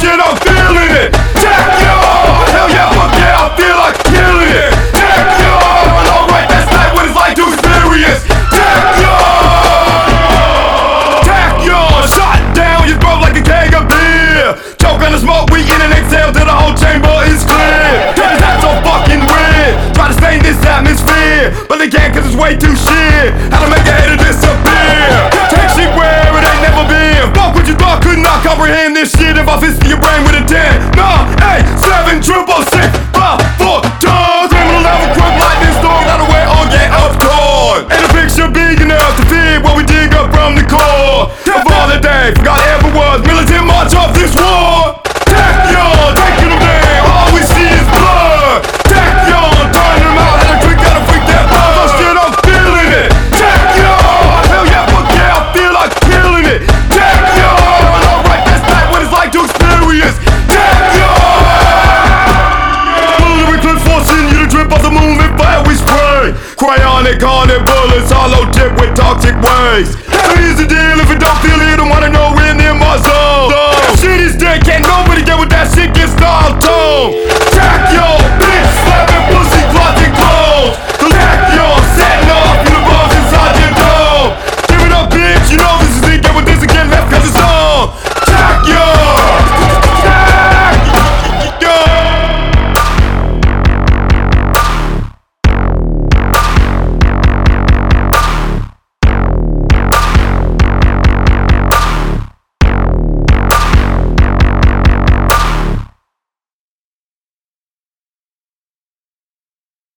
shit, I'm feeling it. Tackyard, hell yeah, fuck yeah, I feel like killing it. Tackyard, alright, that's not what it's like to experience. Tackyard, shot down your throat like a keg of beer. Choke on the smoke, we in and exhale till the whole chamber is clear. Cause that's so fucking weird. Try to stain this atmosphere, but they can't cause it's way too shit. How to make a hater disappear. Take shit where it ain't never been. Fuck what you thought, could not comprehend this shit if I fisted your brain with a 10. 9, 8, 7, 666, 5, 4 tons. Criminal level crook, lightning storm, not aware or get uptorn. And the picture big enough to fit what we dig up from the core. Of all the day, forgot ever was militant march off this war. Tackyard, taking them down, all we see is blood. Tackyard, turning them out, had a trick, gotta freak that buzz. Oh shit, I'm feeling it. Tackyard, hell yeah, fuck yeah, I feel like killing it. Tackyard, alright, that's not what it's like to experience. Tackyard, bullet eclipse forcing you to drip off the moon and fire we spray. Cryonic, haunted bullets, hollow tip with toxic waste.